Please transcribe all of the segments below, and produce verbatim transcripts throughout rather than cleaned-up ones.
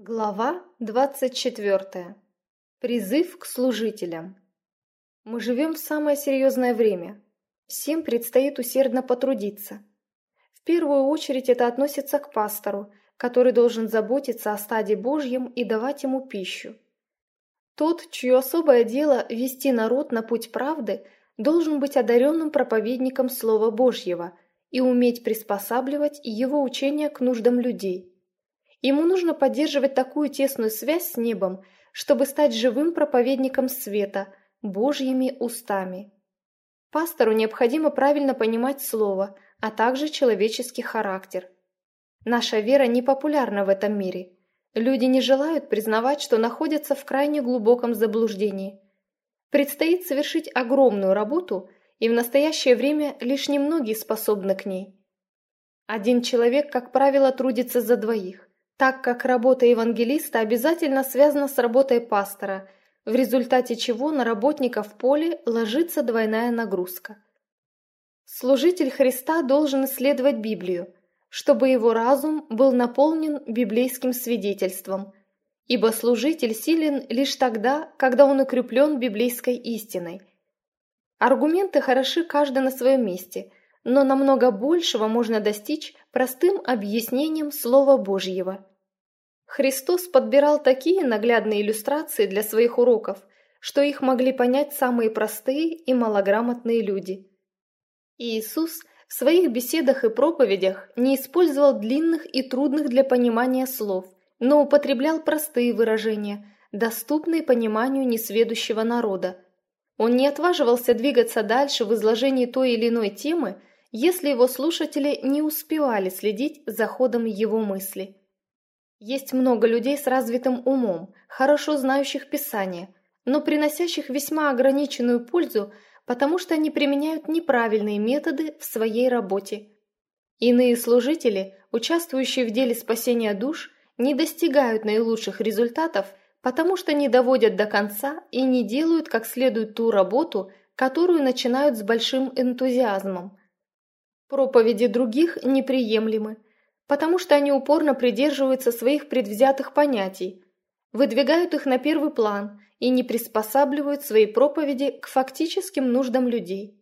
Глава двадцать четвертая. Призыв к служителям. Мы живем в самое серьезное время. Всем предстоит усердно потрудиться. В первую очередь это относится к пастору, который должен заботиться о стаде Божьем и давать ему пищу. Тот, чье особое дело вести народ на путь правды, должен быть одаренным проповедником Слова Божьего и уметь приспосабливать его учение к нуждам людей. Ему нужно поддерживать такую тесную связь с небом, чтобы стать живым проповедником света, Божьими устами. Пастору необходимо правильно понимать Слово, а также человеческий характер. Наша вера не популярна в этом мире. Люди не желают признавать, что находятся в крайне глубоком заблуждении. Предстоит совершить огромную работу, и в настоящее время лишь немногие способны к ней. Один человек, как правило, трудится за двоих, так как работа евангелиста обязательно связана с работой пастора, в результате чего на работника в поле ложится двойная нагрузка. Служитель Христа должен исследовать Библию, чтобы его разум был наполнен библейским свидетельством, ибо служитель силен лишь тогда, когда он укреплен библейской истиной. Аргументы хороши каждый на своем месте, но намного большего можно достичь простым объяснением Слова Божьего. Христос подбирал такие наглядные иллюстрации для своих уроков, что их могли понять самые простые и малограмотные люди. Иисус в своих беседах и проповедях не использовал длинных и трудных для понимания слов, но употреблял простые выражения, доступные пониманию несведущего народа. Он не отваживался двигаться дальше в изложении той или иной темы, если его слушатели не успевали следить за ходом его мысли. Есть много людей с развитым умом, хорошо знающих Писание, но приносящих весьма ограниченную пользу, потому что они применяют неправильные методы в своей работе. Иные служители, участвующие в деле спасения душ, не достигают наилучших результатов, потому что не доводят до конца и не делают как следует ту работу, которую начинают с большим энтузиазмом. Проповеди других неприемлемы, потому что они упорно придерживаются своих предвзятых понятий, выдвигают их на первый план и не приспосабливают свои проповеди к фактическим нуждам людей.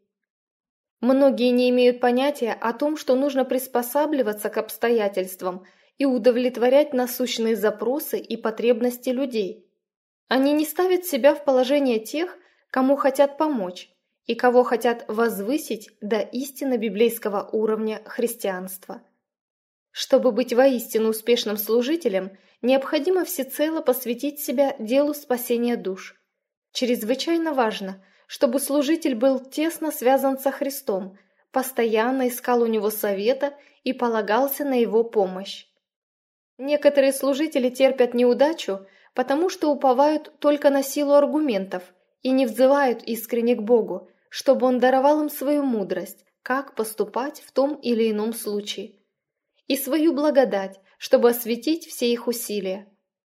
Многие не имеют понятия о том, что нужно приспосабливаться к обстоятельствам и удовлетворять насущные запросы и потребности людей. Они не ставят себя в положение тех, кому хотят помочь и кого хотят возвысить до истинно библейского уровня христианства. Чтобы быть воистину успешным служителем, необходимо всецело посвятить себя делу спасения душ. Чрезвычайно важно, чтобы служитель был тесно связан со Христом, постоянно искал у него совета и полагался на его помощь. Некоторые служители терпят неудачу, потому что уповают только на силу аргументов и не взывают искренне к Богу, чтобы Он даровал им свою мудрость, как поступать в том или ином случае, и свою благодать, чтобы осветить все их усилия.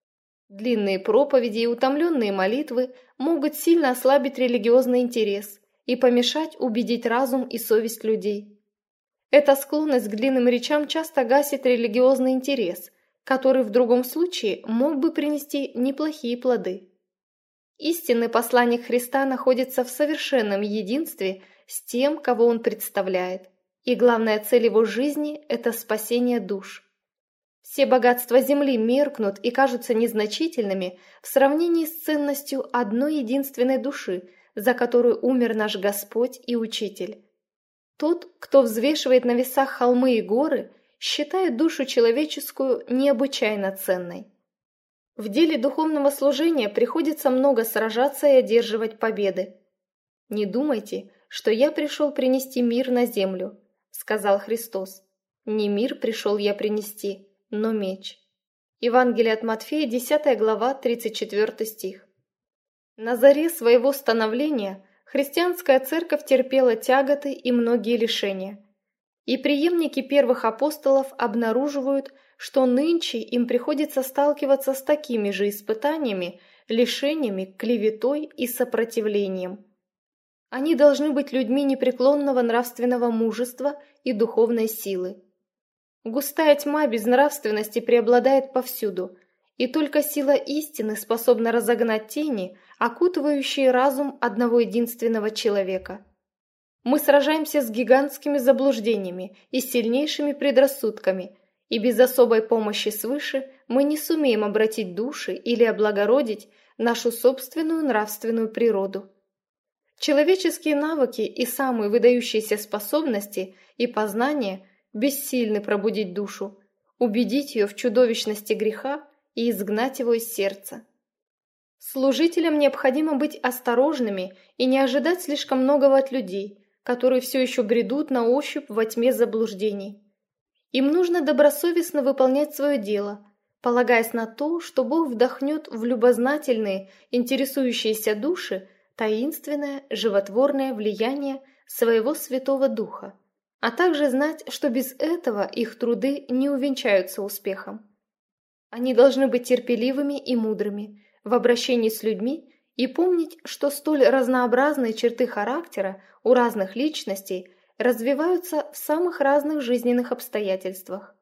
Длинные проповеди и утомленные молитвы могут сильно ослабить религиозный интерес и помешать убедить разум и совесть людей. Эта склонность к длинным речам часто гасит религиозный интерес, который в другом случае мог бы принести неплохие плоды. Истинный посланник Христа находится в совершенном единстве с тем, кого он представляет. И главная цель его жизни – это спасение душ. Все богатства земли меркнут и кажутся незначительными в сравнении с ценностью одной единственной души, за которую умер наш Господь и Учитель. Тот, кто взвешивает на весах холмы и горы, считает душу человеческую необычайно ценной. В деле духовного служения приходится много сражаться и одерживать победы. «Не думайте, что я пришел принести мир на землю», — сказал Христос. «Не мир пришел я принести, но меч». Евангелие от Матфея, десятая глава, тридцать четвёртый стих. На заре своего становления христианская церковь терпела тяготы и многие лишения. И преемники первых апостолов обнаруживают, что нынче им приходится сталкиваться с такими же испытаниями, лишениями, клеветой и сопротивлением. Они должны быть людьми непреклонного нравственного мужества и духовной силы. Густая тьма безнравственности преобладает повсюду, и только сила истины способна разогнать тени, окутывающие разум одного единственного человека. Мы сражаемся с гигантскими заблуждениями и сильнейшими предрассудками, и без особой помощи свыше мы не сумеем обратить души или облагородить нашу собственную нравственную природу. Человеческие навыки и самые выдающиеся способности и познания бессильны пробудить душу, убедить ее в чудовищности греха и изгнать его из сердца. Служителям необходимо быть осторожными и не ожидать слишком многого от людей, которые все еще бредут на ощупь во тьме заблуждений. Им нужно добросовестно выполнять свое дело, полагаясь на то, что Бог вдохнет в любознательные, интересующиеся души таинственное, животворное влияние своего Святого Духа, а также знать, что без этого их труды не увенчаются успехом. Они должны быть терпеливыми и мудрыми в обращении с людьми и помнить, что столь разнообразные черты характера у разных личностей развиваются в самых разных жизненных обстоятельствах.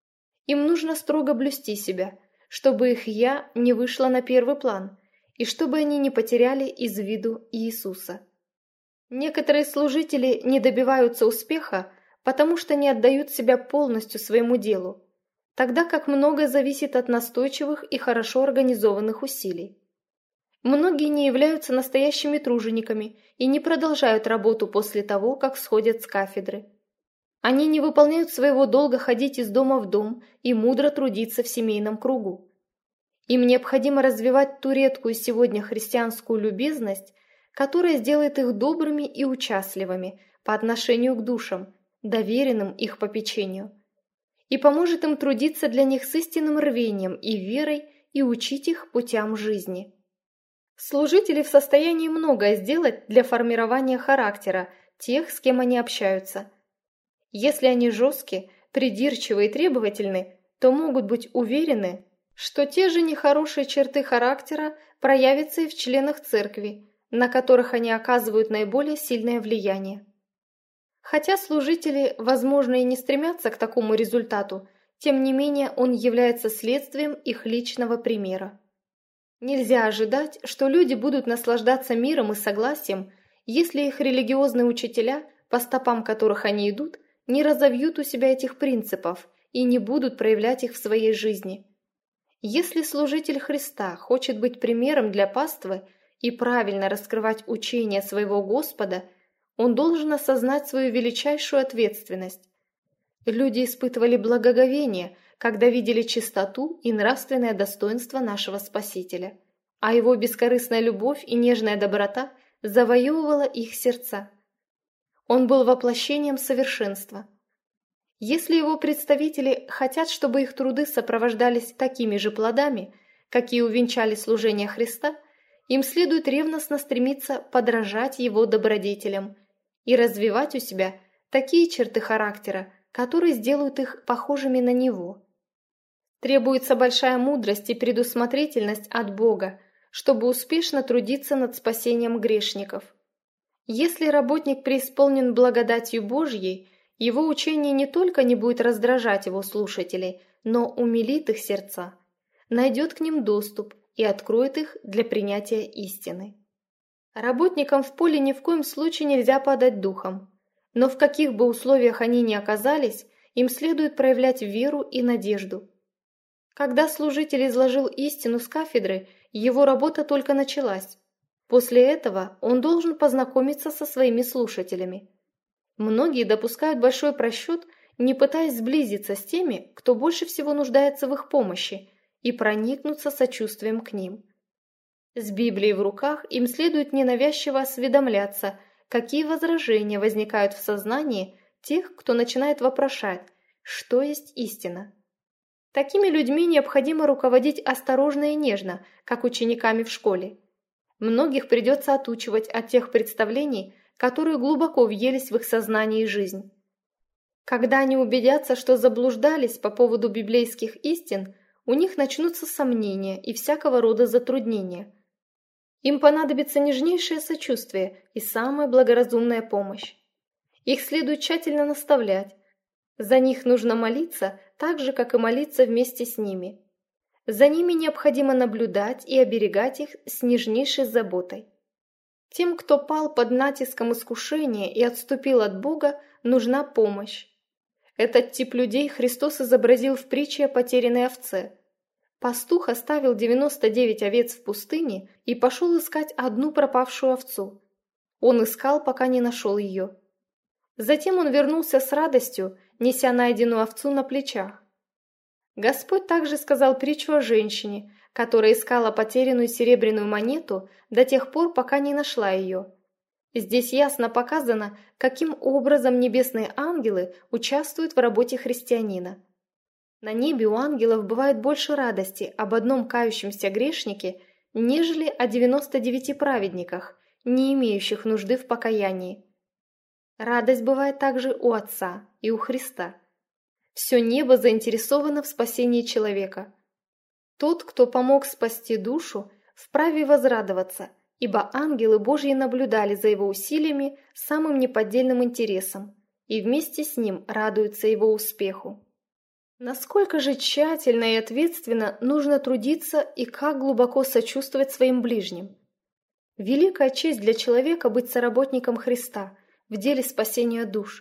Им нужно строго блюсти себя, чтобы их «я» не вышло на первый план, и чтобы они не потеряли из виду Иисуса. Некоторые служители не добиваются успеха, потому что не отдают себя полностью своему делу, тогда как многое зависит от настойчивых и хорошо организованных усилий. Многие не являются настоящими тружениками и не продолжают работу после того, как сходят с кафедры. Они не выполняют своего долга ходить из дома в дом и мудро трудиться в семейном кругу. Им необходимо развивать ту редкую сегодня христианскую любезность, которая сделает их добрыми и участливыми по отношению к душам, доверенным их попечению, и поможет им трудиться для них с истинным рвением и верой и учить их путям жизни. Служители в состоянии многое сделать для формирования характера тех, с кем они общаются. Если они жесткие, придирчивы и требовательны, то могут быть уверены, что те же нехорошие черты характера проявятся и в членах церкви, на которых они оказывают наиболее сильное влияние. Хотя служители, возможно, и не стремятся к такому результату, тем не менее он является следствием их личного примера. Нельзя ожидать, что люди будут наслаждаться миром и согласием, если их религиозные учителя, по стопам которых они идут, не разовьют у себя этих принципов и не будут проявлять их в своей жизни. Если служитель Христа хочет быть примером для паствы и правильно раскрывать учение своего Господа, он должен осознать свою величайшую ответственность. Люди испытывали благоговение, когда видели чистоту и нравственное достоинство нашего Спасителя, а его бескорыстная любовь и нежная доброта завоевывала их сердца. Он был воплощением совершенства. Если его представители хотят, чтобы их труды сопровождались такими же плодами, какие увенчали служение Христа, им следует ревностно стремиться подражать его добродетелям и развивать у себя такие черты характера, которые сделают их похожими на него. Требуется большая мудрость и предусмотрительность от Бога, чтобы успешно трудиться над спасением грешников. Если работник преисполнен благодатью Божьей, его учение не только не будет раздражать его слушателей, но умилит их сердца, найдет к ним доступ и откроет их для принятия истины. Работникам в поле ни в коем случае нельзя падать духом, но в каких бы условиях они ни оказались, им следует проявлять веру и надежду. Когда служитель изложил истину с кафедры, его работа только началась. После этого он должен познакомиться со своими слушателями. Многие допускают большой просчет, не пытаясь сблизиться с теми, кто больше всего нуждается в их помощи, и проникнуться сочувствием к ним. С Библией в руках им следует ненавязчиво осведомляться, какие возражения возникают в сознании тех, кто начинает вопрошать, что есть истина. Такими людьми необходимо руководить осторожно и нежно, как учениками в школе. Многих придется отучивать от тех представлений, которые глубоко въелись в их сознание и жизнь. Когда они убедятся, что заблуждались по поводу библейских истин, у них начнутся сомнения и всякого рода затруднения. Им понадобится нежнейшее сочувствие и самая благоразумная помощь. Их следует тщательно наставлять. За них нужно молиться так же, как и молиться вместе с ними. За ними необходимо наблюдать и оберегать их с нежнейшей заботой. Тем, кто пал под натиском искушения и отступил от Бога, нужна помощь. Этот тип людей Христос изобразил в притче о потерянной овце. Пастух оставил девяносто девять овец в пустыне и пошел искать одну пропавшую овцу. Он искал, пока не нашел ее. Затем он вернулся с радостью, неся найденную овцу на плечах. Господь также сказал притчу о женщине, которая искала потерянную серебряную монету до тех пор, пока не нашла ее. Здесь ясно показано, каким образом небесные ангелы участвуют в работе христианина. На небе у ангелов бывает больше радости об одном кающемся грешнике, нежели о девяноста девяти праведниках, не имеющих нужды в покаянии. Радость бывает также у Отца и у Христа. Все небо заинтересовано в спасении человека. Тот, кто помог спасти душу, вправе возрадоваться, ибо ангелы Божьи наблюдали за его усилиями с самым неподдельным интересом и вместе с ним радуются его успеху. Насколько же тщательно и ответственно нужно трудиться и как глубоко сочувствовать своим ближним. Великая честь для человека быть соработником Христа в деле спасения душ.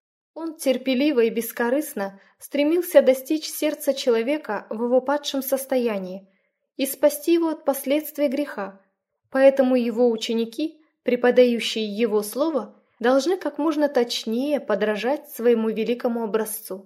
Он терпеливо и бескорыстно стремился достичь сердца человека в его падшем состоянии и спасти его от последствий греха, поэтому его ученики, преподающие его слово, должны как можно точнее подражать своему великому образцу.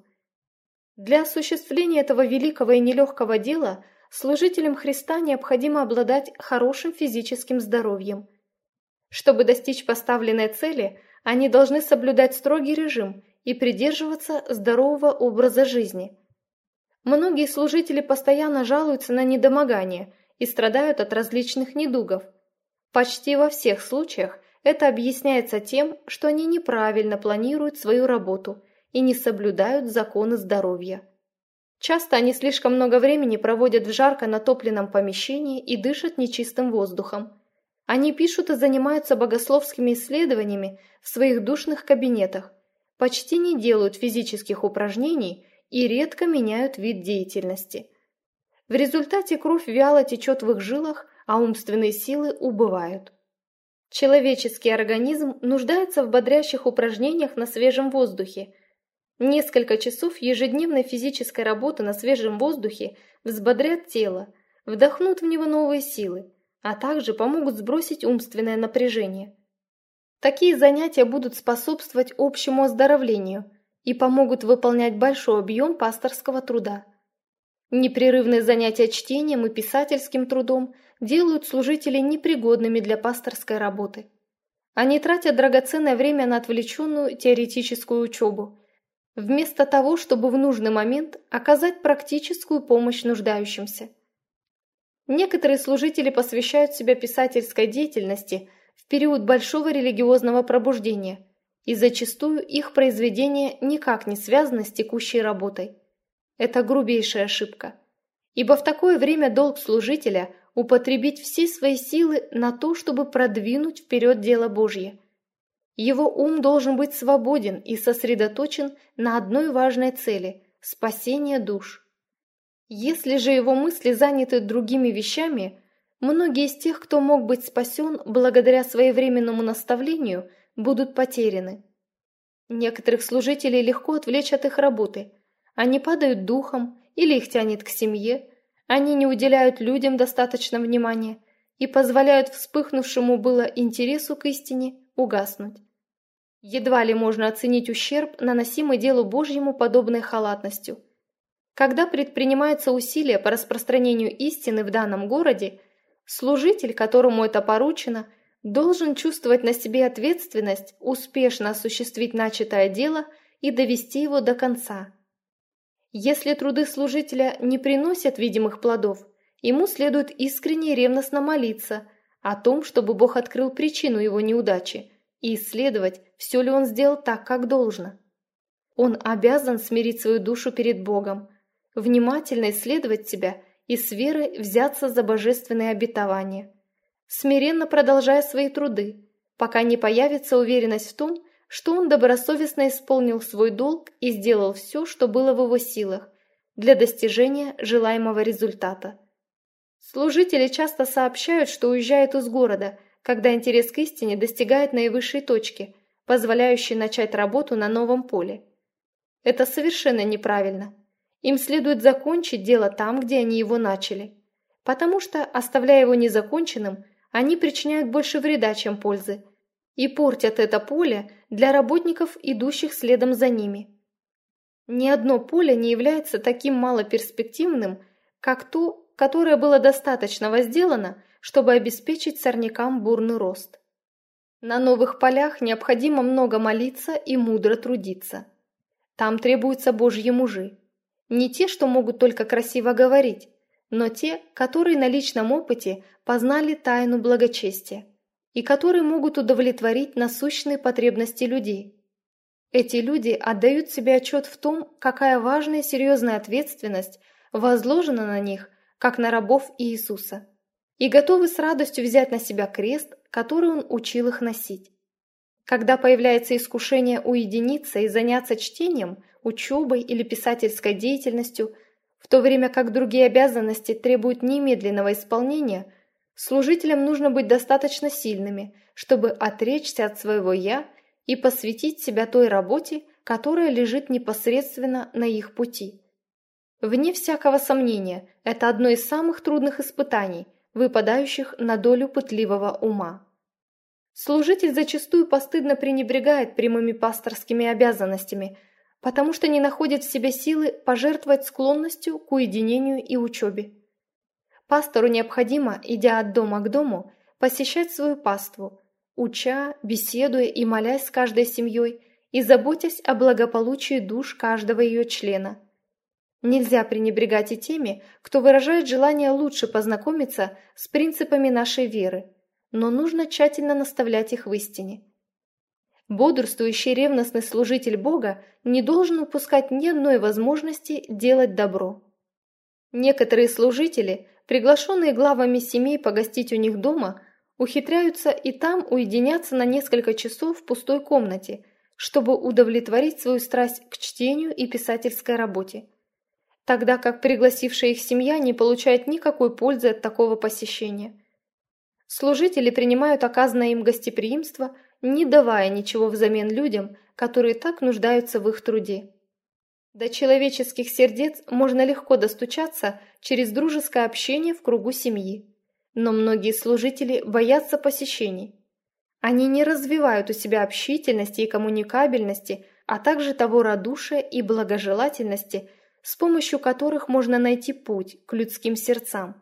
Для осуществления этого великого и нелегкого дела служителям Христа необходимо обладать хорошим физическим здоровьем. Чтобы достичь поставленной цели, они должны соблюдать строгий режим и придерживаться здорового образа жизни. Многие служители постоянно жалуются на недомогание и страдают от различных недугов. Почти во всех случаях это объясняется тем, что они неправильно планируют свою работу и не соблюдают законы здоровья. Часто они слишком много времени проводят в жарко натопленном помещении и дышат нечистым воздухом. Они пишут и занимаются богословскими исследованиями в своих душных кабинетах, почти не делают физических упражнений и редко меняют вид деятельности. В результате кровь вяло течет в их жилах, а умственные силы убывают. Человеческий организм нуждается в бодрящих упражнениях на свежем воздухе. Несколько часов ежедневной физической работы на свежем воздухе взбодрят тело, вдохнут в него новые силы, а также помогут сбросить умственное напряжение. Такие занятия будут способствовать общему оздоровлению и помогут выполнять большой объем пасторского труда. Непрерывные занятия чтением и писательским трудом делают служителей непригодными для пасторской работы. Они тратят драгоценное время на отвлеченную теоретическую учебу, вместо того, чтобы в нужный момент оказать практическую помощь нуждающимся. Некоторые служители посвящают себя писательской деятельности в период большого религиозного пробуждения, и зачастую их произведения никак не связаны с текущей работой. Это грубейшая ошибка, ибо в такое время долг служителя – употребить все свои силы на то, чтобы продвинуть вперед дело Божье. Его ум должен быть свободен и сосредоточен на одной важной цели – спасение душ. Если же его мысли заняты другими вещами, многие из тех, кто мог быть спасен благодаря своевременному наставлению, будут потеряны. Некоторых служителей легко отвлечь от их работы. Они падают духом или их тянет к семье, они не уделяют людям достаточно внимания и позволяют вспыхнувшему было интересу к истине угаснуть. Едва ли можно оценить ущерб, наносимый делу Божьему подобной халатностью. Когда предпринимаются усилия по распространению истины в данном городе, служитель, которому это поручено, должен чувствовать на себе ответственность успешно осуществить начатое дело и довести его до конца. Если труды служителя не приносят видимых плодов, ему следует искренне и ревностно молиться о том, чтобы Бог открыл причину его неудачи, и исследовать, все ли он сделал так, как должно. Он обязан смирить свою душу перед Богом, внимательно исследовать себя и с верой взяться за божественные обетования, смиренно продолжая свои труды, пока не появится уверенность в том, что он добросовестно исполнил свой долг и сделал все, что было в его силах, для достижения желаемого результата. Служители часто сообщают, что уезжают из города, когда интерес к истине достигает наивысшей точки, позволяющей начать работу на новом поле. Это совершенно неправильно. Им следует закончить дело там, где они его начали, потому что, оставляя его незаконченным, они причиняют больше вреда, чем пользы, и портят это поле для работников, идущих следом за ними. Ни одно поле не является таким малоперспективным, как то, которое было достаточно возделано, чтобы обеспечить сорнякам бурный рост. На новых полях необходимо много молиться и мудро трудиться. Там требуются Божьи мужи. Не те, что могут только красиво говорить, но те, которые на личном опыте познали тайну благочестия и которые могут удовлетворить насущные потребности людей. Эти люди отдают себе отчет в том, какая важная и серьезная ответственность возложена на них, как на рабов Иисуса, и готовы с радостью взять на себя крест, который Он учил их носить. Когда появляется искушение уединиться и заняться чтением, учебой или писательской деятельностью, в то время как другие обязанности требуют немедленного исполнения, служителям нужно быть достаточно сильными, чтобы отречься от своего «я» и посвятить себя той работе, которая лежит непосредственно на их пути. Вне всякого сомнения, это одно из самых трудных испытаний, выпадающих на долю пытливого ума. Служитель зачастую постыдно пренебрегает прямыми пасторскими обязанностями, потому что не находит в себе силы пожертвовать склонностью к уединению и учебе. Пастору необходимо, идя от дома к дому, посещать свою паству, уча, беседуя и молясь с каждой семьей и заботясь о благополучии душ каждого ее члена. Нельзя пренебрегать и теми, кто выражает желание лучше познакомиться с принципами нашей веры, но нужно тщательно наставлять их в истине. Бодрствующий ревностный служитель Бога не должен упускать ни одной возможности делать добро. Некоторые служители, приглашенные главами семей погостить у них дома, ухитряются и там уединяться на несколько часов в пустой комнате, чтобы удовлетворить свою страсть к чтению и писательской работе, тогда как пригласившая их семья не получает никакой пользы от такого посещения. Служители принимают оказанное им гостеприимство, не давая ничего взамен людям, которые так нуждаются в их труде. До человеческих сердец можно легко достучаться через дружеское общение в кругу семьи, но многие служители боятся посещений. Они не развивают у себя общительности и коммуникабельности, а также того радушия и благожелательности, с помощью которых можно найти путь к людским сердцам.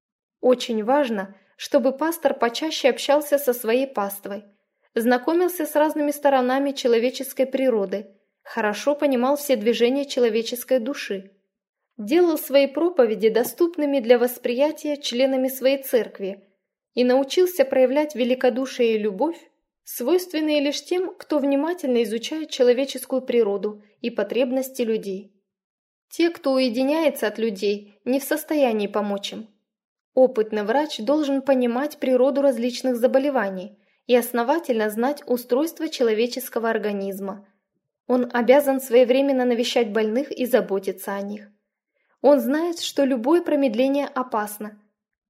Очень важно, чтобы пастор почаще общался со своей паствой, знакомился с разными сторонами человеческой природы, хорошо понимал все движения человеческой души, делал свои проповеди доступными для восприятия членами своей церкви и научился проявлять великодушие и любовь, свойственные лишь тем, кто внимательно изучает человеческую природу и потребности людей. Те, кто уединяется от людей, не в состоянии помочь им. Опытный врач должен понимать природу различных заболеваний и основательно знать устройство человеческого организма. Он обязан своевременно навещать больных и заботиться о них. Он знает, что любое промедление опасно.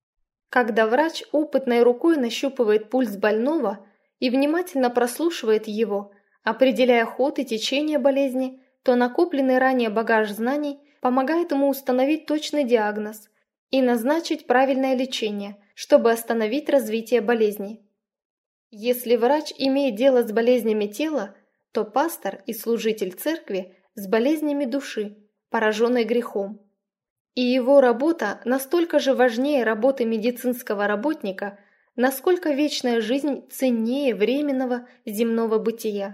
Когда врач опытной рукой нащупывает пульс больного и внимательно прослушивает его, определяя ход и течение болезни, то накопленный ранее багаж знаний помогает ему установить точный диагноз и назначить правильное лечение, чтобы остановить развитие болезни. Если врач имеет дело с болезнями тела, то пастор и служитель церкви с болезнями души, пораженной грехом. И его работа настолько же важнее работы медицинского работника, насколько вечная жизнь ценнее временного земного бытия.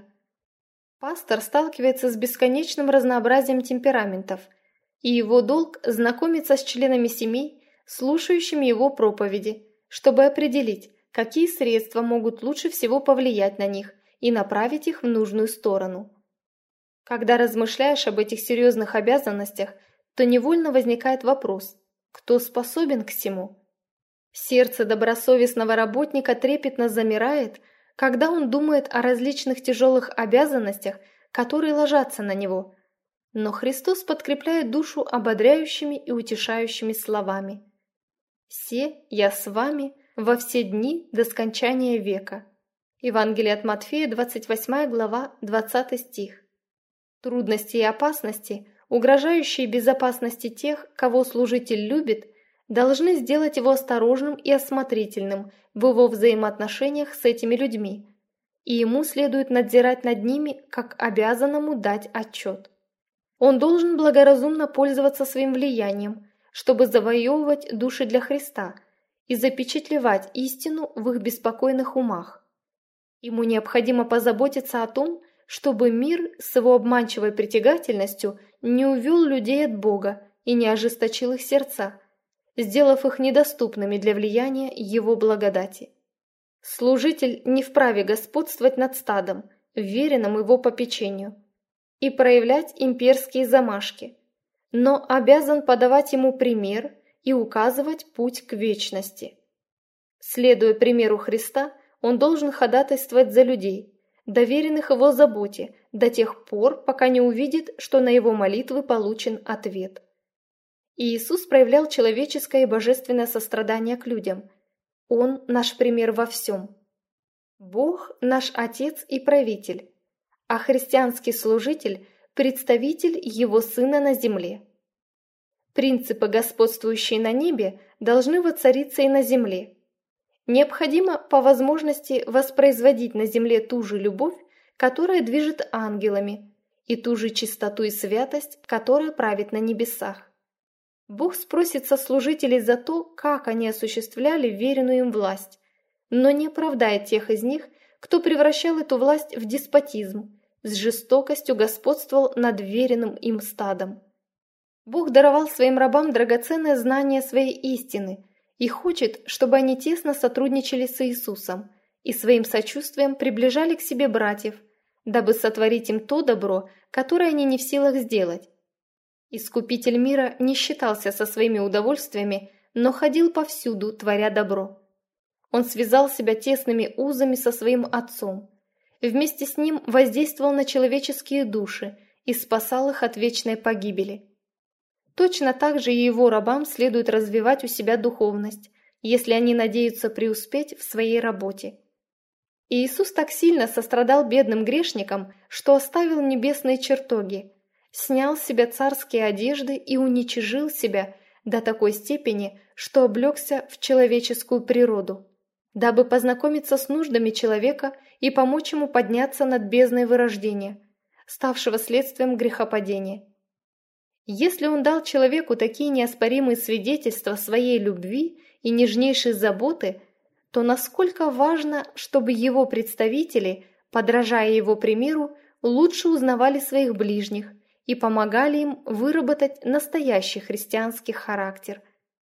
Пастор сталкивается с бесконечным разнообразием темпераментов, и его долг знакомиться с членами семей, слушающими его проповеди, чтобы определить, какие средства могут лучше всего повлиять на них и направить их в нужную сторону. Когда размышляешь об этих серьезных обязанностях, то невольно возникает вопрос, кто способен к всему? Сердце добросовестного работника трепетно замирает, когда он думает о различных тяжелых обязанностях, которые ложатся на него. Но Христос подкрепляет душу ободряющими и утешающими словами. «Се я с вами во все дни до скончания века». Евангелие от Матфея, двадцать восьмая глава, двадцатый стих. Трудности и опасности, угрожающие безопасности тех, кого служитель любит, должны сделать его осторожным и осмотрительным в его взаимоотношениях с этими людьми, и ему следует надзирать над ними, как обязанному дать отчет. Он должен благоразумно пользоваться своим влиянием, чтобы завоевывать души для Христа и запечатлевать истину в их беспокойных умах. Ему необходимо позаботиться о том, чтобы мир с его обманчивой притягательностью не увел людей от Бога и не ожесточил их сердца, сделав их недоступными для влияния Его благодати. Служитель не вправе господствовать над стадом, веренным его попечению, и проявлять имперские замашки, но обязан подавать ему пример и указывать путь к вечности. Следуя примеру Христа, он должен ходатайствовать за людей, доверенных его заботе, до тех пор, пока не увидит, что на его молитвы получен ответ. И Иисус проявлял человеческое и божественное сострадание к людям. Он наш пример во всем. Бог наш Отец и Правитель, а христианский служитель – представитель Его Сына на земле. Принципы, господствующие на небе, должны воцариться и на земле. Необходимо по возможности воспроизводить на земле ту же любовь, которая движет ангелами, и ту же чистоту и святость, которая правит на небесах. Бог спросит со служителей за то, как они осуществляли веренную им власть, но не оправдает тех из них, кто превращал эту власть в деспотизм, с жестокостью господствовал над веренным им стадом. Бог даровал своим рабам драгоценное знание своей истины и хочет, чтобы они тесно сотрудничали с Иисусом и своим сочувствием приближали к себе братьев, дабы сотворить им то добро, которое они не в силах сделать. Искупитель мира не считался со своими удовольствиями, но ходил повсюду, творя добро. Он связал себя тесными узами со своим Отцом, вместе с ним воздействовал на человеческие души и спасал их от вечной погибели. Точно так же и его рабам следует развивать у себя духовность, если они надеются преуспеть в своей работе. И Иисус так сильно сострадал бедным грешникам, что оставил небесные чертоги, снял с себя царские одежды и уничижил себя до такой степени, что облегся в человеческую природу, дабы познакомиться с нуждами человека и помочь ему подняться над бездной вырождения, ставшего следствием грехопадения. Если он дал человеку такие неоспоримые свидетельства своей любви и нежнейшей заботы, то насколько важно, чтобы его представители, подражая его примеру, лучше узнавали своих ближних и помогали им выработать настоящий христианский характер.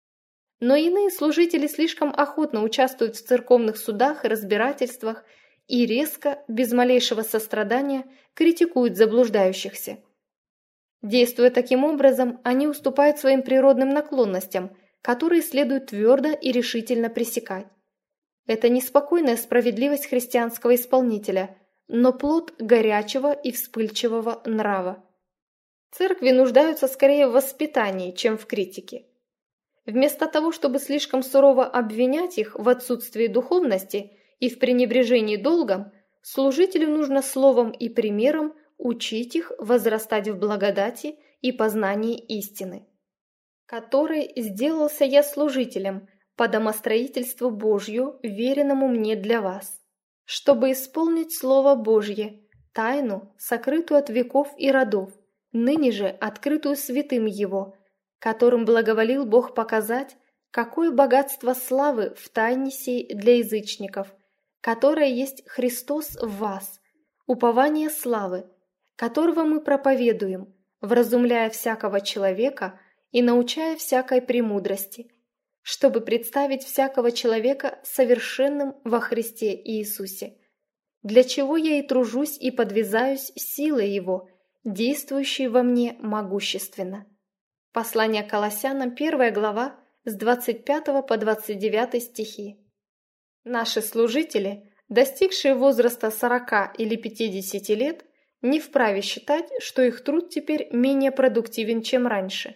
Но иные служители слишком охотно участвуют в церковных судах и разбирательствах и резко, без малейшего сострадания, критикуют заблуждающихся. Действуя таким образом, они уступают своим природным наклонностям, которые следует твердо и решительно пресекать. Это неспокойная справедливость христианского исполнителя, но плод горячего и вспыльчивого нрава. Церкви нуждаются скорее в воспитании, чем в критике. Вместо того, чтобы слишком сурово обвинять их в отсутствии духовности и в пренебрежении долгом, служителю нужно словом и примером учить их возрастать в благодати и познании истины, которой сделался я служителем по домостроительству Божью, веренному мне для вас, чтобы исполнить Слово Божье, тайну, сокрытую от веков и родов, ныне же открытую святым Его, которым благоволил Бог показать, какое богатство славы в тайне сей для язычников, которое есть Христос в вас, упование славы, которого мы проповедуем, вразумляя всякого человека и научая всякой премудрости, чтобы представить всякого человека совершенным во Христе Иисусе, для чего я и тружусь и подвязаюсь силой Его, действующей во мне могущественно. Послание Колоссянам, первая глава, с двадцать пятого по двадцать девятый стихи. Наши служители, достигшие возраста сорока или пятидесяти лет, не вправе считать, что их труд теперь менее продуктивен, чем раньше.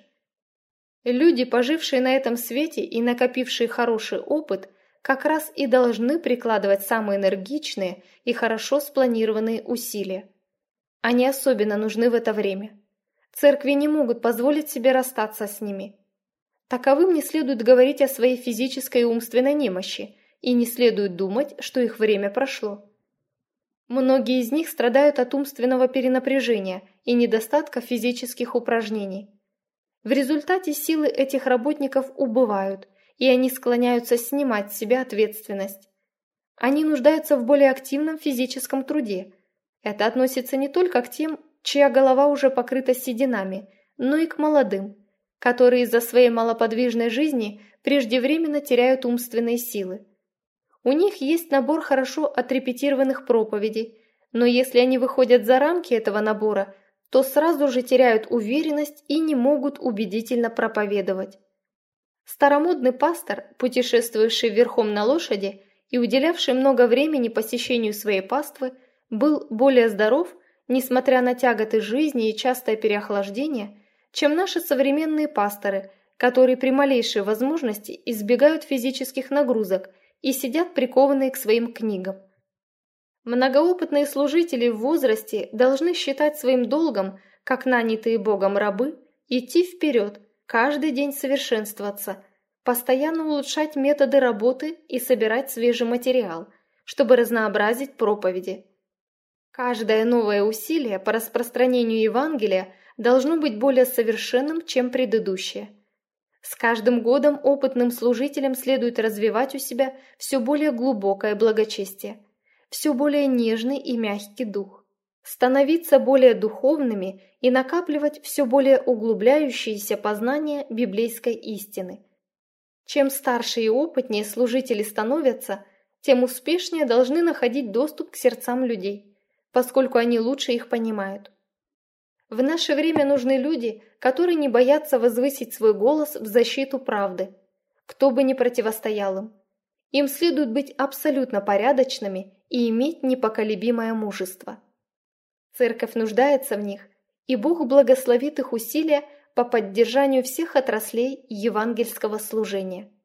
Люди, пожившие на этом свете и накопившие хороший опыт, как раз и должны прикладывать самые энергичные и хорошо спланированные усилия. Они особенно нужны в это время. Церкви не могут позволить себе расстаться с ними. Таковым не следует говорить о своей физической и умственной немощи, и не следует думать, что их время прошло. Многие из них страдают от умственного перенапряжения и недостатка физических упражнений. В результате силы этих работников убывают, и они склоняются снимать с себя ответственность. Они нуждаются в более активном физическом труде. Это относится не только к тем, чья голова уже покрыта сединами, но и к молодым, которые из-за своей малоподвижной жизни преждевременно теряют умственные силы. У них есть набор хорошо отрепетированных проповедей, но если они выходят за рамки этого набора, то сразу же теряют уверенность и не могут убедительно проповедовать. Старомодный пастор, путешествовавший верхом на лошади и уделявший много времени посещению своей паствы, был более здоров, несмотря на тяготы жизни и частое переохлаждение, чем наши современные пасторы, которые при малейшей возможности избегают физических нагрузок и сидят прикованные к своим книгам. Многоопытные служители в возрасте должны считать своим долгом, как нанятые Богом рабы, идти вперед, каждый день совершенствоваться, постоянно улучшать методы работы и собирать свежий материал, чтобы разнообразить проповеди. Каждое новое усилие по распространению Евангелия должно быть более совершенным, чем предыдущее. С каждым годом опытным служителям следует развивать у себя все более глубокое благочестие, все более нежный и мягкий дух, становиться более духовными и накапливать все более углубляющиеся познания библейской истины. Чем старше и опытнее служители становятся, тем успешнее должны находить доступ к сердцам людей, поскольку они лучше их понимают. В наше время нужны люди, которые не боятся возвысить свой голос в защиту правды, кто бы ни противостоял им. Им следует быть абсолютно порядочными и иметь непоколебимое мужество. Церковь нуждается в них, и Бог благословит их усилия по поддержанию всех отраслей евангельского служения.